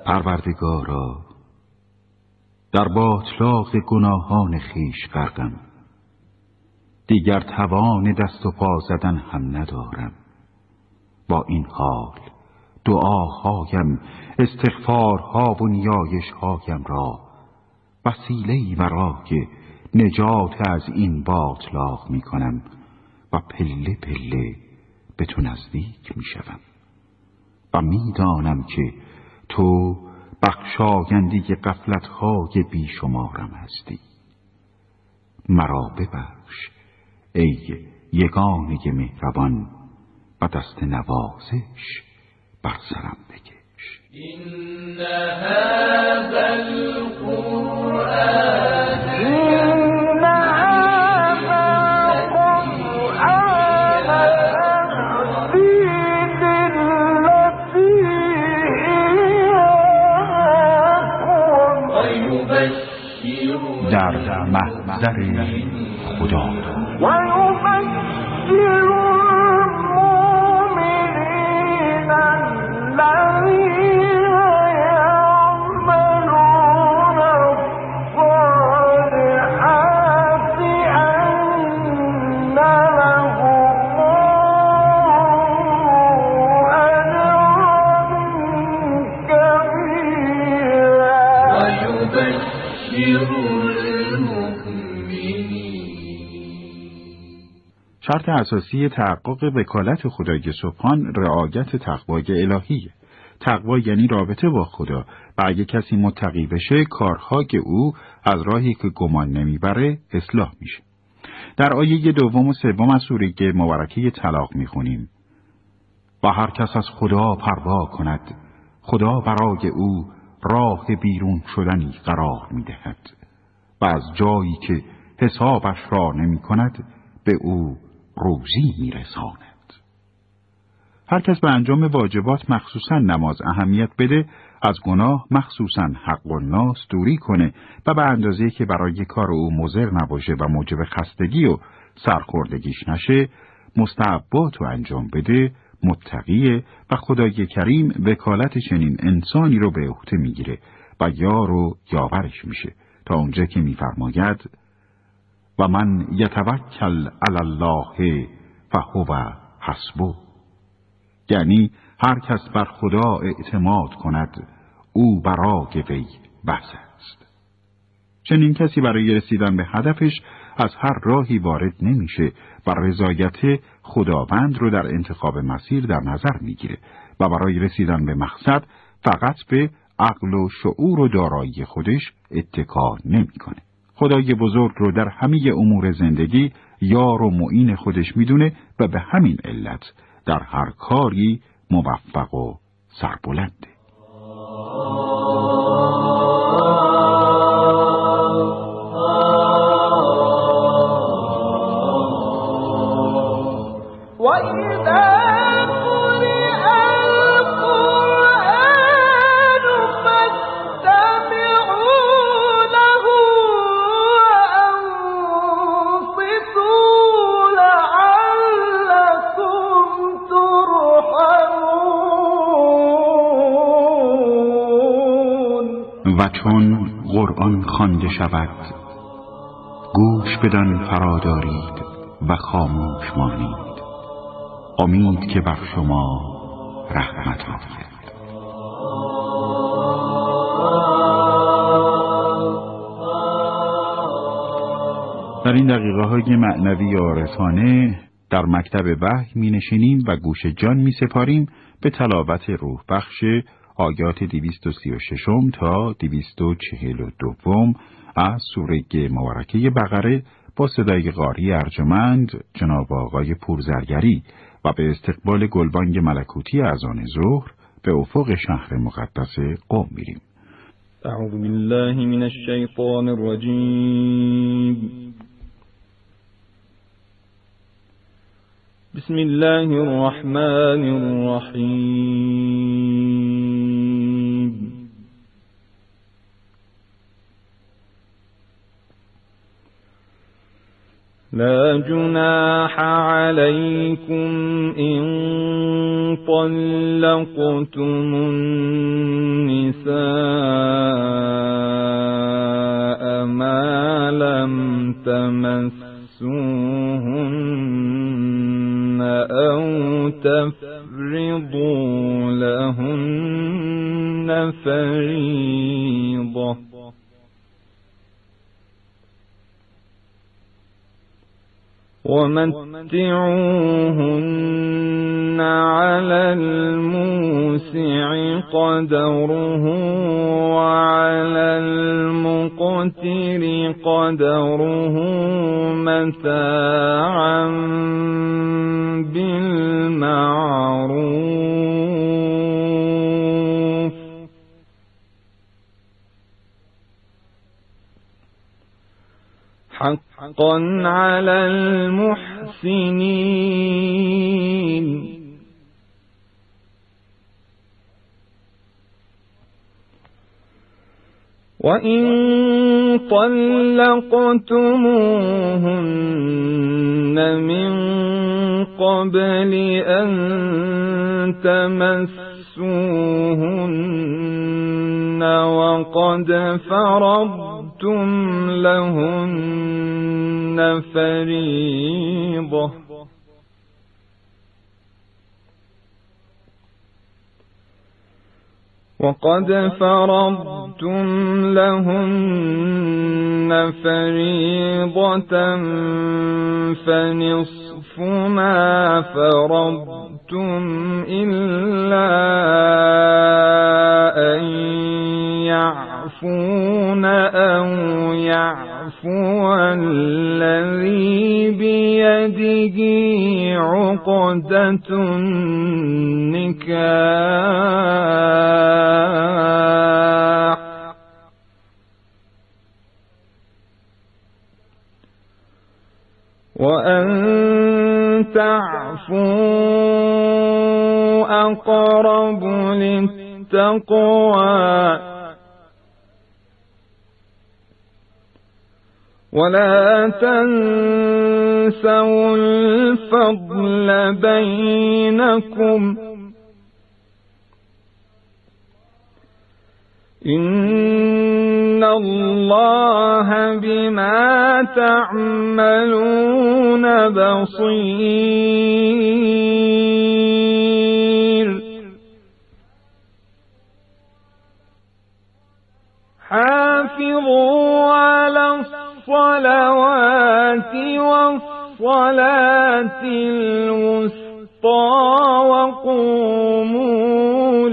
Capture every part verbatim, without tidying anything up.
پروردگارا، در باطلاق گناهان خویش غرقم، دیگر توان دست و پا زدن هم ندارم. با این حال دعاهایم، استغفارها و نیایشهایم را وسیله‌ای برای نجات از این باطلاق می کنم و پله پله به تو نزدیک می شدم و می دانم که تو بخشاینده غفلت‌های بیشمارم هستی. مرا ببخش ای یگانه مهربان و دست نوازش بر سرم بکش. این هذا القرآن در محضر خدا و یبشر المؤمنین الذین یعملون الصالحات ان لهم اجرا کبیرا. و یبشر شرط اساسی تحقق وکالت خدای سبحان رعایت تقوای الهیه. تقوا یعنی رابطه با خدا و اگه کسی متقی بشه کارهای او از راهی که گمان نمیبره اصلاح میشه. در آیه دوم و سوم از سوره مبارکه طلاق میخونیم و هر کس از خدا پروا کند خدا برای او راه بیرون شدنی قرار میدهد و از جایی که حسابش را نمی کند به او روزی میرساند. هر کس به انجام واجبات مخصوصا نماز اهمیت بده، از گناه مخصوصا حق الناس دوری کنه و به اندازه‌ای که برای کار او مضر نباشه و موجب خستگی و سرخوردگیش نشه، مستحبات رو انجام بده، متقیه و خدای کریم وکالت چنین انسانی رو به عهده میگیره و یار و یاورش میشه تا اونجا که میفرماید و من یتوکل علی الله فهو حسبه، یعنی هر کس بر خدا اعتماد کند او برای وی بس است. چنین کسی برای رسیدن به هدفش از هر راهی وارد نمیشه و رضایت خداوند رو در انتخاب مسیر در نظر میگیره و برای رسیدن به مقصد فقط به عقل و شعور و دارایی خودش اتکا نمیکنه. خدای بزرگ رو در همه امور زندگی یار و معین خودش میدونه و به همین علت در هر کاری موفق و سربلنده. و چون قرآن خوانده شود گوش بدان فرادارید و خاموش مانید، امید که بر شما رحمت آید. در این دقیقه های معنوی عارفانه در مکتب وحی می نشینیم و گوش جان می سپاریم به تلاوت روح بخش آیات دویست و سی و شش تا دویست و چهل و دو از سوره مبارکه بقره با صدای قاری ارجمند جناب آقای پورزرگری و به استقبال گلبانگ ملکوتی اذان ظهر به افق شهر مقدس قم میریم. اعوذ بالله من الشیطان الرجیم. بسم الله الرحمن الرحیم. لا جناح عليكم إن طلقتم النساء تفرضوا لهن فريضة ومتعوهن على الموسع قدره وعلى المقتر قدره متاعا بالمعروف حقا على المحسنين. وإن طلقتموهن من قبل أن تمسوهن وقد فرضتم لهن فريضة وقد فرضتم لهن فريضة فنصف ما فرضتم إلا أن يعفون أو يعفو الذي بيده عقدة النكاح وأن تعفوا أقرب للتقوى ولا تنسوا الفضل بينكم إن الله بما تعملون بصير. حافظوا على الصلوات والصلاة الوسطى وقوموا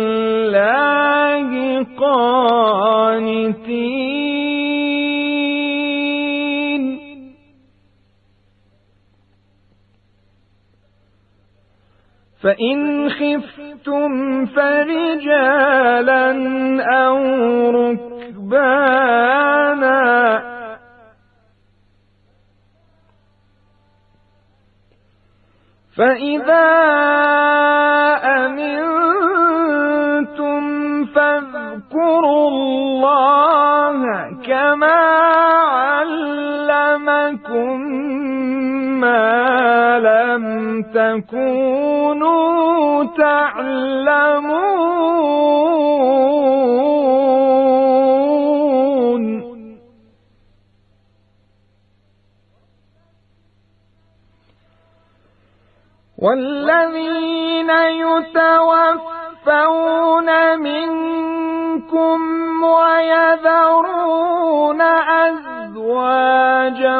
لله قانتين. فإن خفتم فرجالا أو ركبانا فإذا أمنتم فاذكروا الله كما علمكم ما لم تكونوا تعلمون. والذين يتوفون منكم ويذرون أزواجا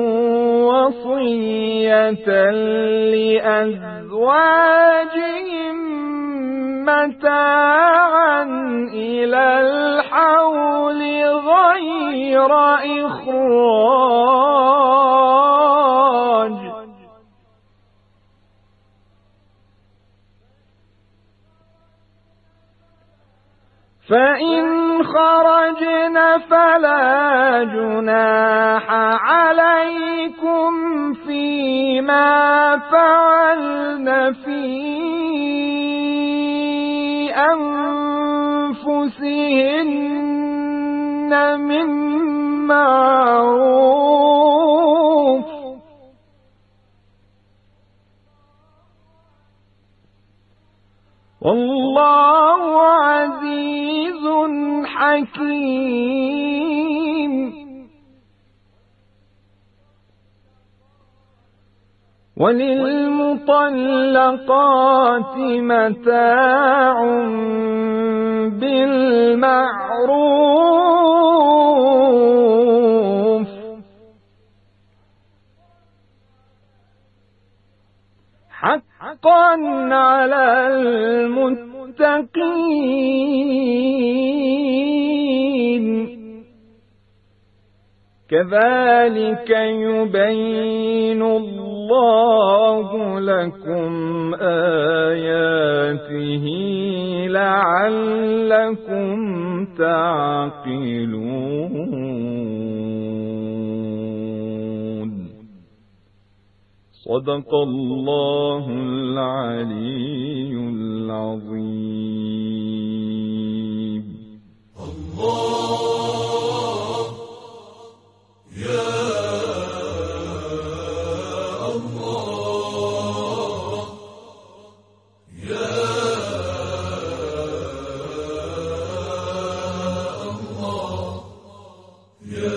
وصية لأزواجهم متاعا إلى الحول غير إخراج فإن خرجن فلا جناح عليكم فيما فعلن في أنفسهن من معروف والله عزيز حكيم. وللمطلقات متاع بالمعروف حقا على المتقين. كذلك يبين الله لكم آياته لعلكم تعقلون. صدق الله العلي العظيم. الله يا الله يا الله يا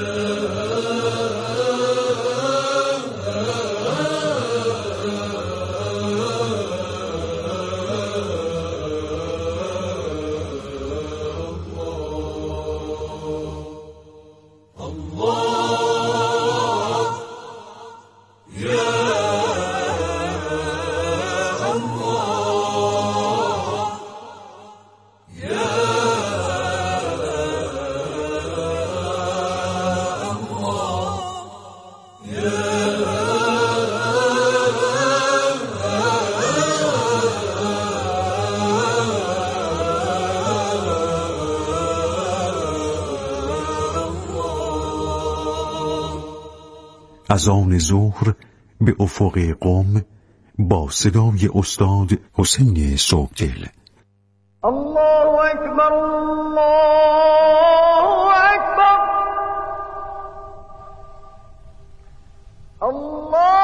از آن ظهر به افق قم با صدای استاد حسین صبحدل. الله اکبر الله اکبر الله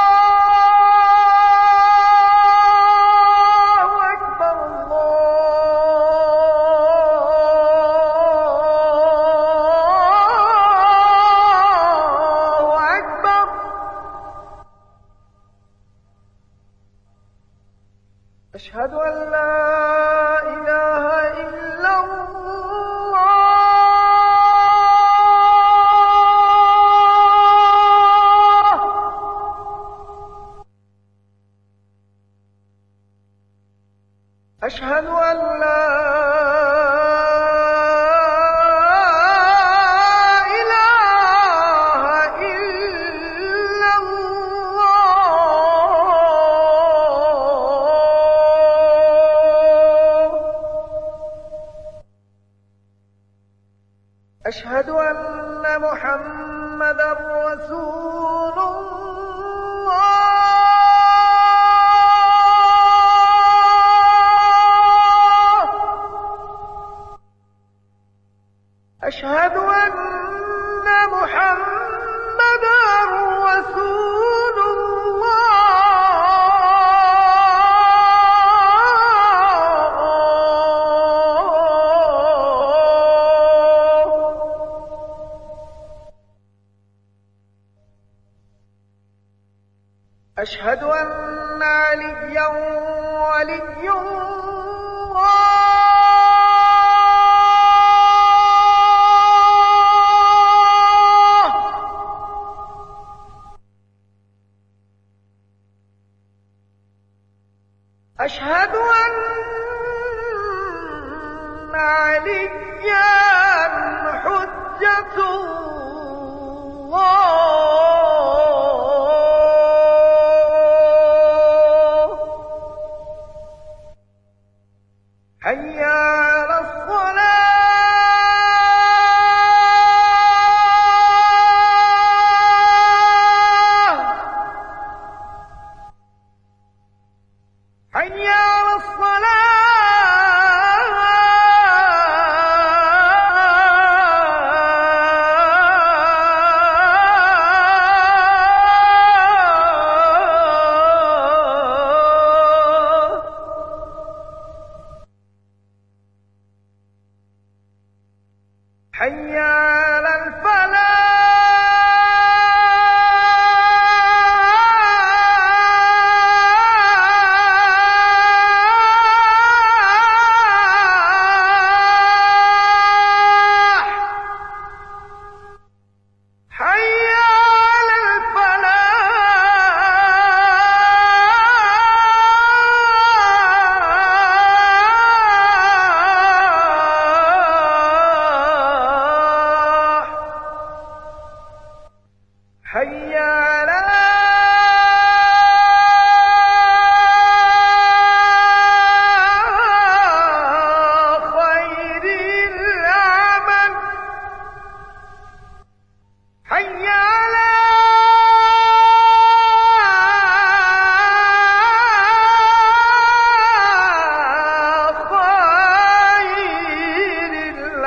أشهد أن لا إله إلا الله. أشهد أن لا أشهد أن محمدًا رسول الله. أشهد أن محمدًا رسول أشهد أن عليا ولي الله. أشهد أن عليا حجة الله. حي على الصلاة. حي على الصلاة. حي على الفلاح.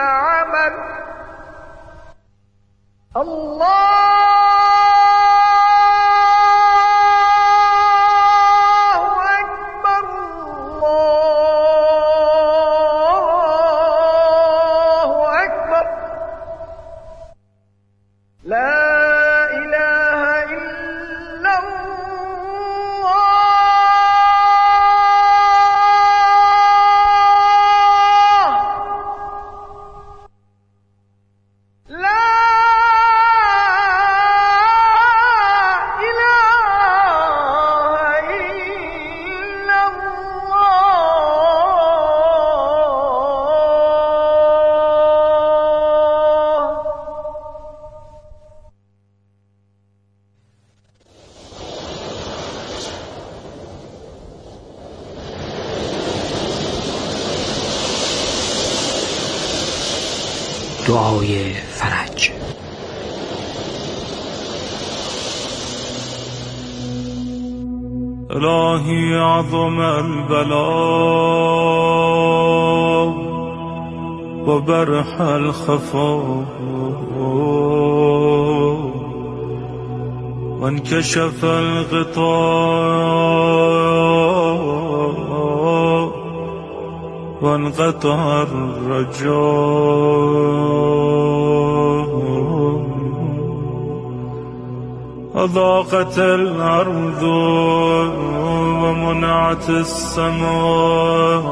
عمل الله أكبر الله أكبر لا إله إلا الله لا دعای فرج. الهی عظم البلاء و برح الخفا و انکشف الغطاء و انقطع الرجاء أضاقت الأرض ومنعت السماء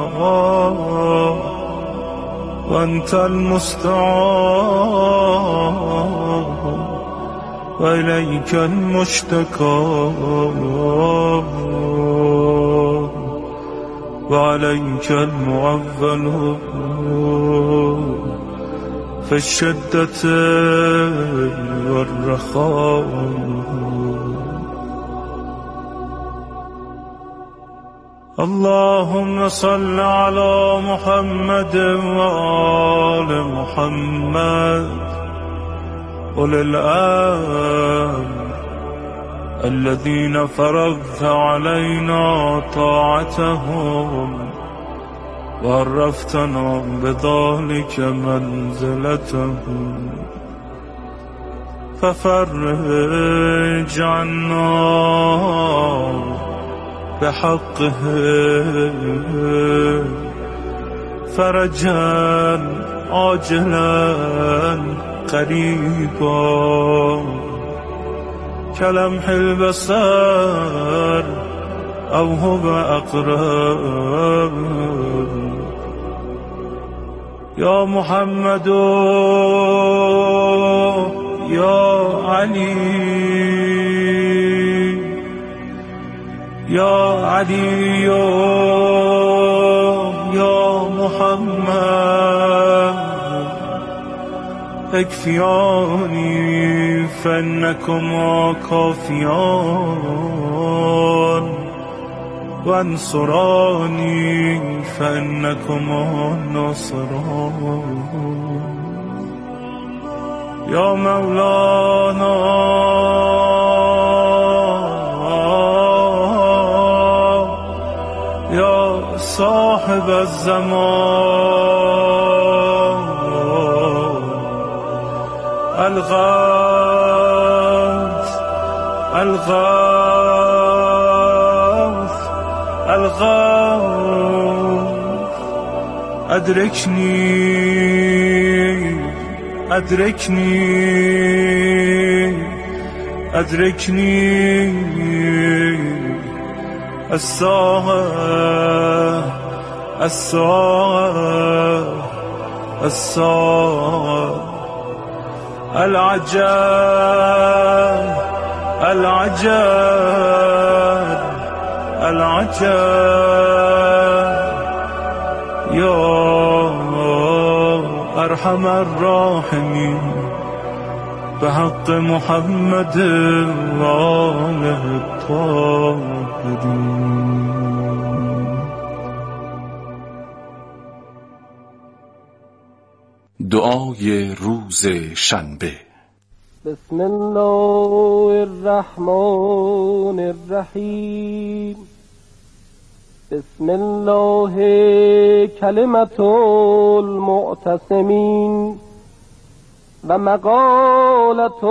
وأنت المستعان وإليك المشتكى وعليك المعول في الشدة والرخاء اللهم صل على محمد وآل محمد أولي الأمر الذين فرضت علينا طاعتهم وعرفتنا بذلك منزلتهم ففرج عنا بحقه فرجا عاجلا قريبا كلمح البصر أو هو أقرب يا محمد يا علي يا علي يا محمد اكفياني فإنكما كافيان وانصراني فإنكما ناصران يا مولانا يا صاحب الزمان الغوث الغوث الغوث أدركني أدركني أدركني الساعة الساعة الساعة العجاب العجاب العجاب يا أرحم الراحمين بحق محمد وآله الطاهرين. دعای روز شنبه. بسم الله الرحمن الرحیم. بسم الله کلمة المعتصمین و مقالة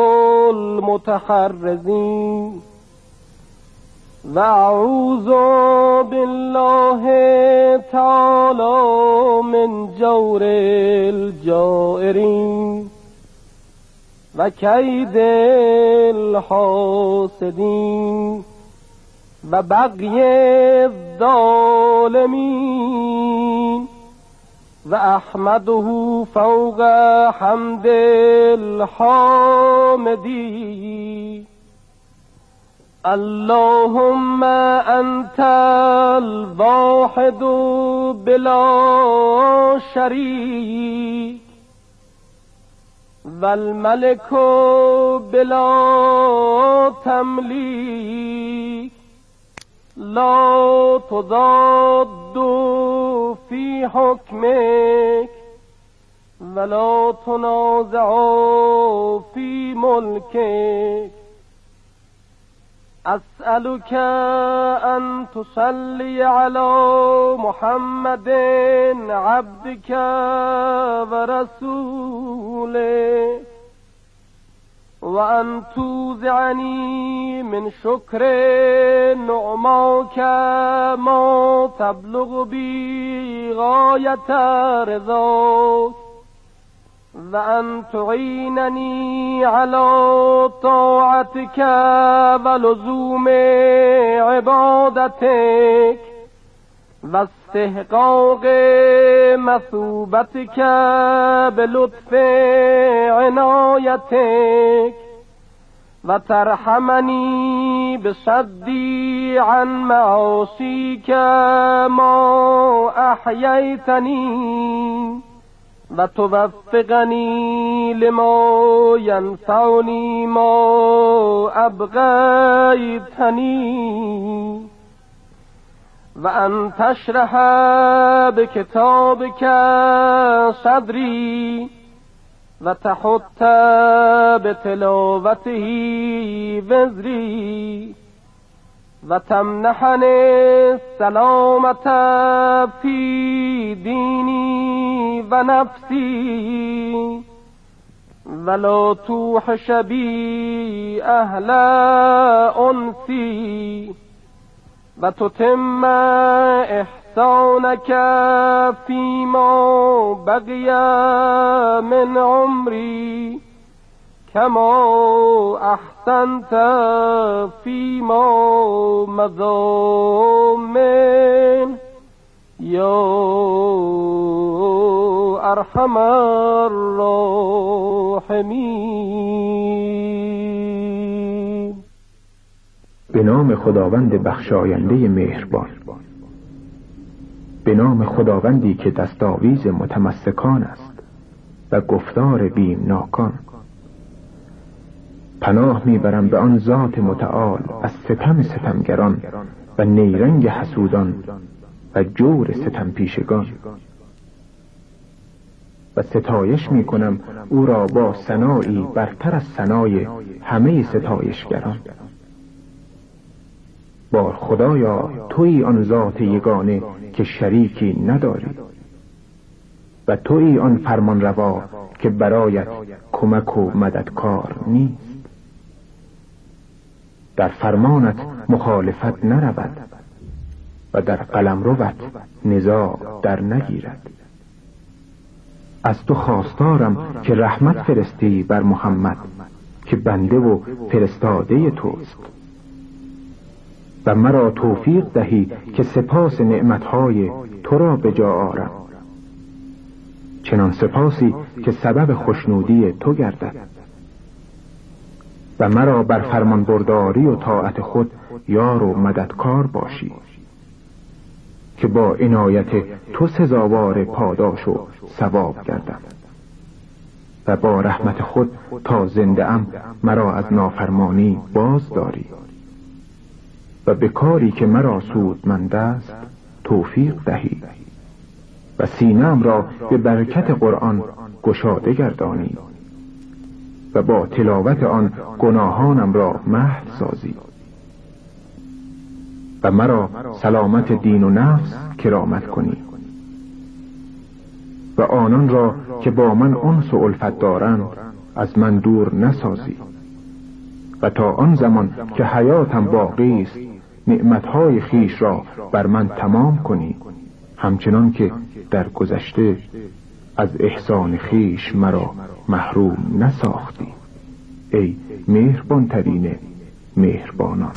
المتحرزین و اعوذ بالله تعالی من جور الجائرین و کید الحاسدین و بغی الظالمین و احمده فوق حمد الحامدین. اللهم انت الواحد بلا شریک والملك بلا تملیک لا تضاد في حكمك ولا تنازع في ملكك. أسألك أن تصلي على محمد عبدك ورسولك وأن توزعني من شكر نعماك ما تبلغ بي غاية رضاك وأن تعينني على طاعتك ولزوم عبادتك واستحقاق مثوبتك بلطف عنايتك وترحمني بصدي عن معاصيك ما أحييتني وتوفقني لما ينفعني ما أبغيتني وأن تشرح بكتابك صدري وتحط بتلاوته وزري وتمنحني السلامة في ديني ونفسي ولا توحش بي أهل أنسي وتتم إحسانك فيما بقي من عمري كما أحسنت فيما مضى من يا أرحم الراحمين. به نام خداوند بخشاینده مهربان، به نام خداوندی که دستاویز متمسکان است و گفتار بیمناکان. پناه میبرم به آن ذات متعال از ستم ستمگران و نیرنگ حسودان و جور ستم پیشگان. و ستایش میکنم او را با ثنایی برتر از ثنای همه ستایشگران. بار خدایا تویی آن ذات یگانه که شریکی نداری و تویی آن فرمان روا که برایت کمک و مددکار نیست. در فرمانت مخالفت نرود و در قلمروت نزاع در نگیرد. از تو خواستارم که رحمت فرستی بر محمد که بنده و فرستاده توست و مرا توفیق دهی که سپاس نعمتهای تو را به جا آرم، چنان سپاسی که سبب خوشنودی تو گردد و مرا بر فرمان برداری و طاعت خود یار و مددکار باشی که با عنایت تو سزاوار پاداش و ثواب گردم و با رحمت خود تا زنده ام مرا از نافرمانی باز داری و به کاری که مرا سودمند است توفیق دهی و سینه‌ام را به برکت قرآن گشاده گردانی و با تلاوت آن گناهانم را محو سازی و مرا سلامت دین و نفس کرامت کنی و آنان را که با من انس و الفت دارند از من دور نسازی و تا آن زمان که حیاتم باقی است نعمتهای خیش را بر من تمام کنی، همچنان که در گذشته از احسان خیش مرا محروم نساختی. ای مهربان ترین مهربانان.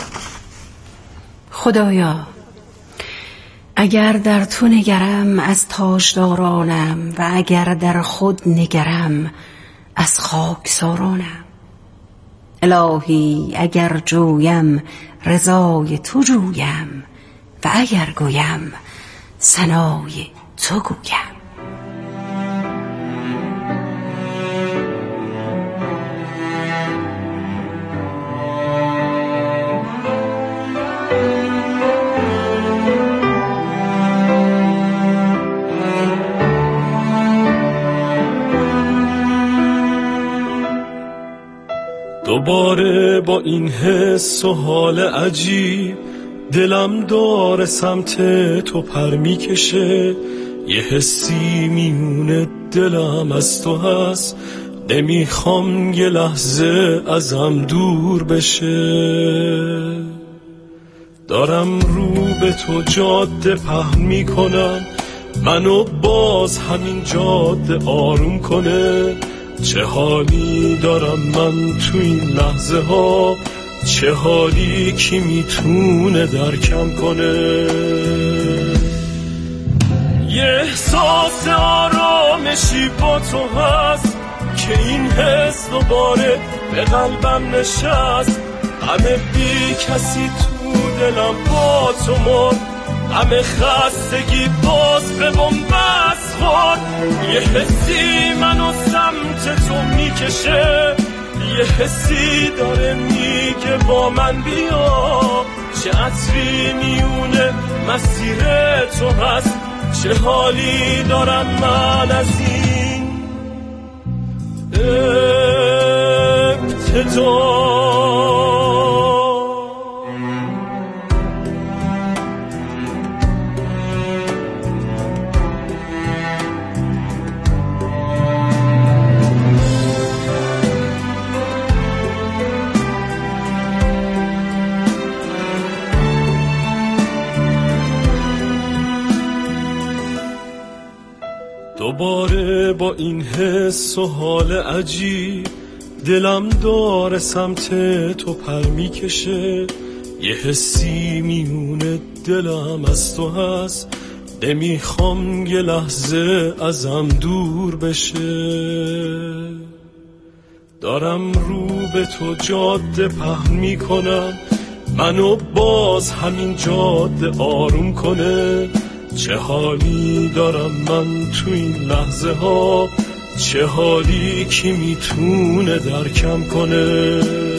خدایا اگر در تو نگرم از تاجدارانم و اگر در خود نگرم از خاکسارانم. الهی اگر جویم رضای تو جویم و اگر گویم ثنای تو گویم. دوباره با این حس و حال عجیب دلم داره سمت تو پر میکشه. یه حسی میونه دلم از تو هست، نمیخوام یه لحظه ازم دور بشه. دارم رو به تو جاده پهن میکنم، منو باز همین جاده آروم کنه. چه حالی دارم من تو این لحظه ها، چه حالی کی میتونه درکم کنه. یه احساس آرامشی با تو هست که این حس دوباره به قلبم نشست. همه بی کسی تو دلم با تو مرد، همه خستگی باز به بنبست خورد. یه حسی منو سمت تو میکشه، یه حسی داره میگه با من بیا. چه عطری میونه مسیر تو هست، چه حالی دارم من از این ابتدا. دوباره با این حس و حال عجیب دلم داره سمت تو پر میکشه. یه حسی میونه دلم از تو هست، نمیخوام یه لحظه ازم دور بشه. دارم رو به تو جاده پهن میکنم، منو باز همین جاده آروم کنه. چه حالی دارم من تو این لحظه ها، چه حالی کی میتونه درکم کنه.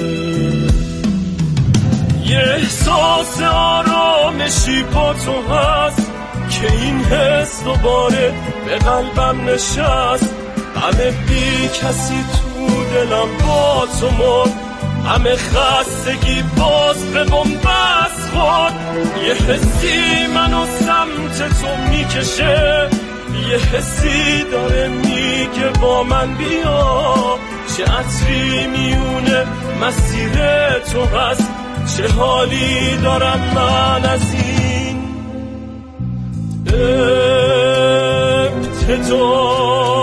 یه احساس آرامشی با تو هست که این حس دوباره به قلبم نشست. همه بی کسی تو دلم با تو مرد، همه خستگی باز به بنبست خورد. یه حسی منو سمت تو میکشه، یه حسی داره میگه با من بیا. چه عطری میونه مسیر تو هست، چه حالی دارم من از این ابتدا.